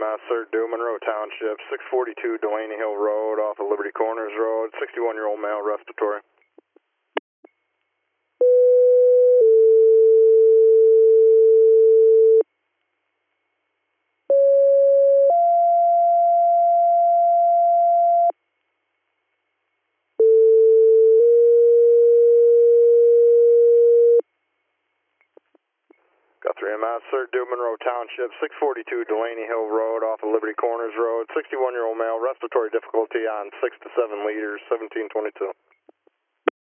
EMS, Sir, due Monroe Township, 642 Delaney Hill Road off of Liberty Corners Road, 61-year-old male, respiratory. Got 3 EMS, Sir, due Monroe Township, 642 Delaney Hill Road off of Liberty Corners Road, 61-year-old male, respiratory difficulty on 6 to 7 liters, 1722.